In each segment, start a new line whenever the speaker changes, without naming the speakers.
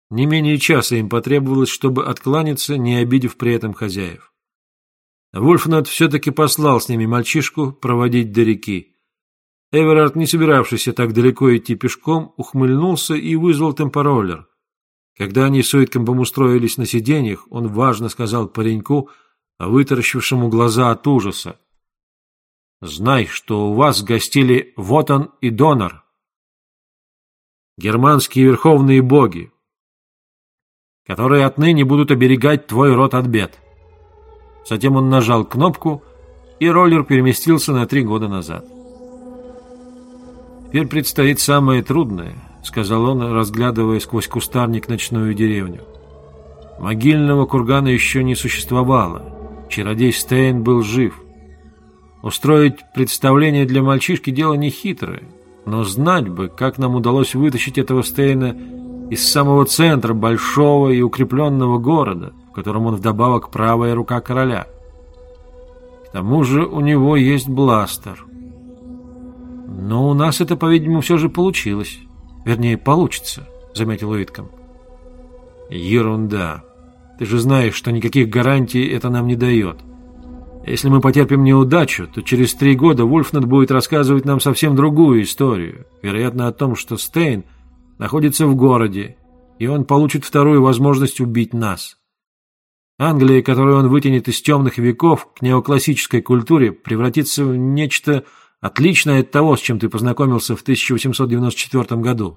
Не менее часа им потребовалось, чтобы откланяться, не обидев при этом хозяев. Вульфнат все-таки послал с ними мальчишку проводить до реки. Эверард, не собиравшийся так далеко идти пешком, ухмыльнулся и вызвал темпороллер. Когда они с Уиткомбом устроились на сиденьях, он важно сказал пареньку, вытаращившему глаза от ужаса: «Знай, что у вас гостили Вотан и Донор, германские верховные боги, которые отныне будут оберегать твой род от бед». Затем он нажал кнопку, и роллер переместился на 3 года назад. «Теперь предстоит самое трудное», — сказал он, разглядывая сквозь кустарник ночную деревню. «Могильного кургана еще не существовало. Чародей Стейн был жив. Устроить представление для мальчишки — дело нехитрое, но знать бы, как нам удалось вытащить этого Стейна из самого центра большого и укрепленного города, в котором он вдобавок правая рука короля. К тому же у него есть бластер. Но у нас это, по-видимому, все же получилось. Вернее, получится», — заметил Уиткомб. «Ерунда. Ты же знаешь, что никаких гарантий это нам не дает. Если мы потерпим неудачу, то через 3 года Вульфнат будет рассказывать нам совсем другую историю, вероятно, о том, что Стейн находится в городе, и он получит вторую возможность убить нас. Англия, которую он вытянет из темных веков к неоклассической культуре, превратится в нечто отличное от того, с чем ты познакомился в 1894 году.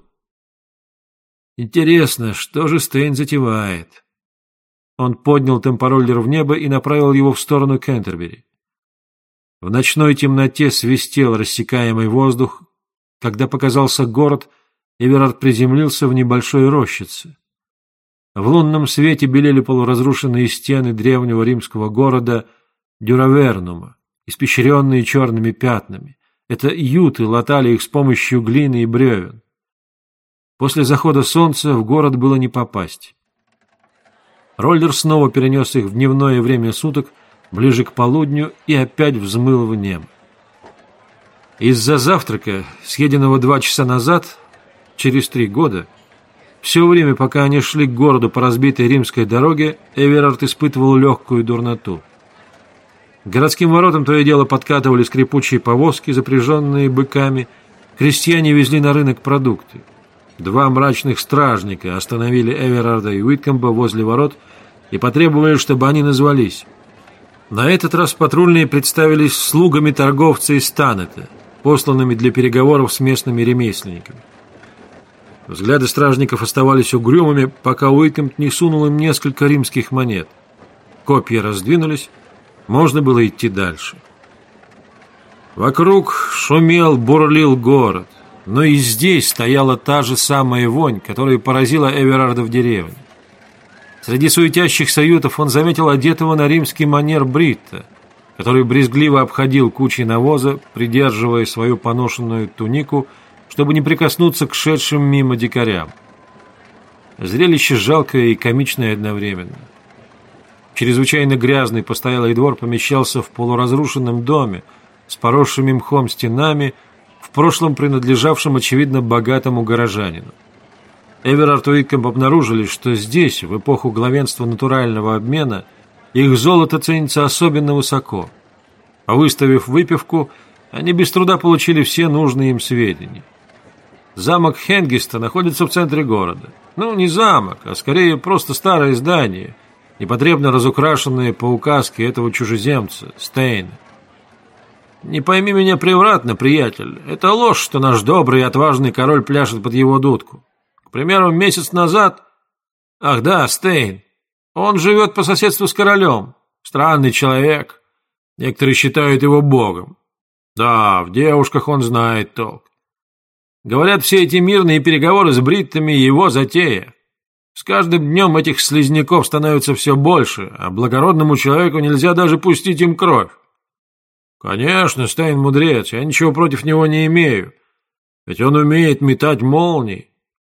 Интересно, что же Стейн затевает?» Он поднял темпороллер в небо и направил его в сторону Кентербери. В ночной темноте свистел рассекаемый воздух. Когда показался город, Эверард приземлился в небольшой рощице. В лунном свете белели полуразрушенные стены древнего римского города Дюравернума, испещренные черными пятнами. Это юты латали их с помощью глины и бревен. После захода солнца в город было не попасть. Роллер снова перенес их в дневное время суток, ближе к полудню, и опять взмыл в небо. Из-за завтрака, съеденного 2 часа назад, через 3 года, все время, пока они шли к городу по разбитой римской дороге, Эверард испытывал легкую дурноту. К городским воротам то и дело подкатывали скрипучие повозки, запряженные быками. Крестьяне везли на рынок продукты. 2 мрачных стражника остановили Эверарда и Уиткомба возле ворот и потребовали, чтобы они назвались. На этот раз патрульные представились слугами торговца из Танета, посланными для переговоров с местными ремесленниками. Взгляды стражников оставались угрюмыми, пока Уиткомб не сунул им несколько римских монет. Копья раздвинулись, можно было идти дальше. Вокруг шумел, бурлил город. Но и здесь стояла та же самая вонь, которая поразила Эверарда в деревне. Среди суетящихся ютов он заметил одетого на римский манер Бритта, который брезгливо обходил кучи навоза, придерживая свою поношенную тунику, чтобы не прикоснуться к шедшим мимо дикарям. Зрелище жалкое и комичное одновременно. Чрезвычайно грязный постоялый двор помещался в полуразрушенном доме с поросшими мхом стенами, в прошлом принадлежавшим, очевидно, богатому горожанину. Эверард и Уиткомб обнаружили, что здесь, в эпоху главенства натурального обмена, их золото ценится особенно высоко. А выставив выпивку, они без труда получили все нужные им сведения. Замок Хенгиста находится в центре города. Ну, не замок, а скорее просто старое здание, непотребно разукрашенное по указке этого чужеземца, Стейна. Не пойми меня превратно, приятель. Это ложь, что наш добрый и отважный король пляшет под его дудку. К примеру, месяц назад... Ах да, Стейн. Он живет по соседству с королем. Странный человек. Некоторые считают его богом. Да, в девушках он знает толк. Говорят, все эти мирные переговоры с бриттами — его затея. С каждым днем этих слизняков становится все больше, а благородному человеку нельзя даже пустить им кровь. Конечно, Стейн мудрец, я ничего против него не имею. Ведь он умеет метать молнии.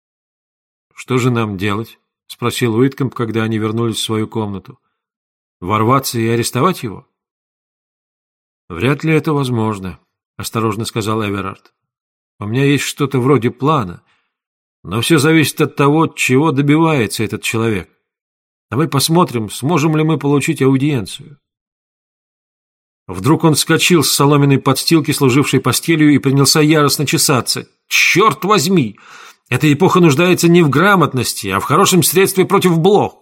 Что же нам делать? Спросил Уиткомб, когда они вернулись в свою комнату. Ворваться и арестовать его? Вряд ли это возможно, осторожно сказал Эверард. У меня есть что-то вроде плана, Но все зависит от того, чего добивается этот человек. Давай посмотрим, сможем ли мы получить аудиенцию». Вдруг он вскочил с соломенной подстилки, служившей постелью, и принялся яростно чесаться. «Черт возьми! Эта эпоха нуждается не в грамотности, а в хорошем средстве против блох».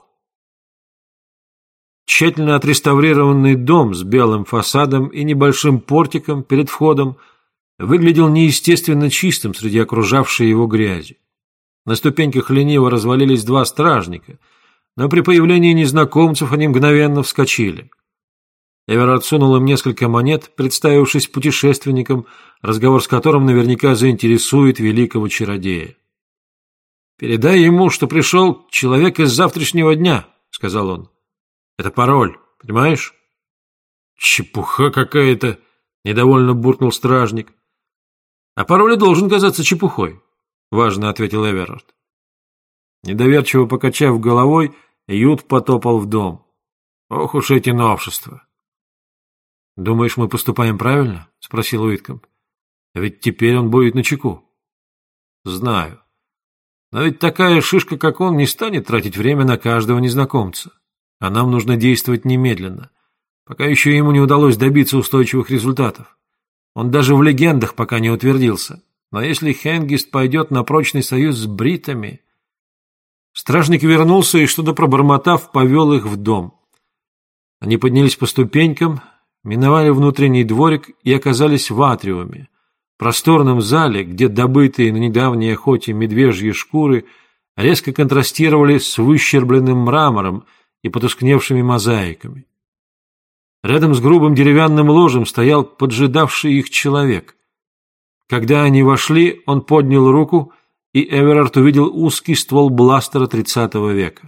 Тщательно отреставрированный дом с белым фасадом и небольшим портиком перед входом выглядел неестественно чистым среди окружавшей его грязи. На ступеньках лениво развалились два стражника, но при появлении незнакомцев они мгновенно вскочили. Эверард сунул им несколько монет, представившись путешественником, разговор с которым наверняка заинтересует великого чародея. «Передай ему, что пришел человек из завтрашнего дня», — сказал он. «Это пароль, понимаешь?» «Чепуха какая-то», — недовольно буркнул стражник. «А пароль должен казаться чепухой», — важно ответил Эверард. Недоверчиво покачав головой, Ют потопал в дом. «Ох уж эти новшества!» «Думаешь, мы поступаем правильно?» — спросил Уиткомб. «Ведь теперь он будет начеку». «Знаю. Но ведь такая шишка, как он, не станет тратить время на каждого незнакомца. А нам нужно действовать немедленно, пока еще ему не удалось добиться устойчивых результатов. Он даже в легендах пока не утвердился. Но если Хенгист пойдет на прочный союз с бритами...» Стражник вернулся и, что-то пробормотав, повел их в дом. Они поднялись по ступенькам, миновали внутренний дворик и оказались в атриуме, просторном зале, где добытые на недавней охоте медвежьи шкуры резко контрастировали с выщербленным мрамором и потускневшими мозаиками. Рядом с грубым деревянным ложем стоял поджидавший их человек. Когда они вошли, он поднял руку, и Эверард увидел узкий ствол бластера 30 века.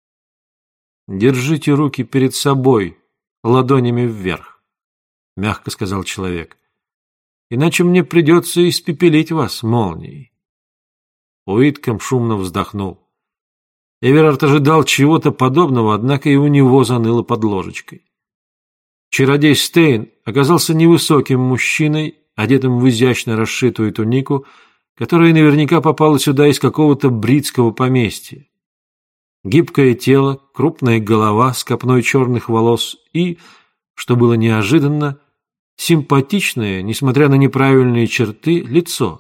«Держите руки перед собой, ладонями вверх», — мягко сказал человек. «Иначе мне придется испепелить вас молнией». Уиткомб шумно вздохнул. Эверард ожидал чего-то подобного, однако и у него заныло под ложечкой. Чародей Стейн оказался невысоким мужчиной, одетым в изящно расшитую тунику, которая наверняка попала сюда из какого-то бритского поместья. Гибкое тело, крупная голова с копной черных волос и, что было неожиданно, симпатичное, несмотря на неправильные черты, лицо.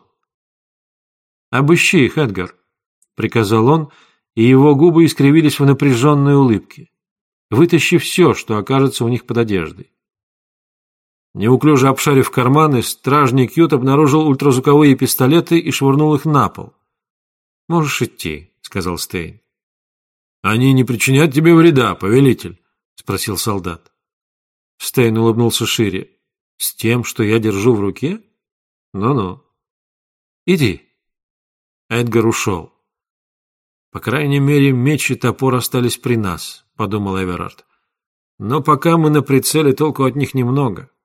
«Обыщи их, Эдгар», — приказал он, и его губы искривились в напряженной улыбке. «Вытащи все, что окажется у них под одеждой». Неуклюже обшарив карманы, стражник Ют обнаружил ультразвуковые пистолеты и швырнул их на пол. «Можешь идти», — сказал Стейн. «Они не причинят тебе вреда, повелитель?» — спросил солдат. Стейн улыбнулся шире. «С тем, что я держу в руке? Ну-ну. Иди». Эдгар ушел. «По крайней мере, меч и топор остались при нас», — подумал Эверард. «Но пока мы на прицеле, толку от них немного».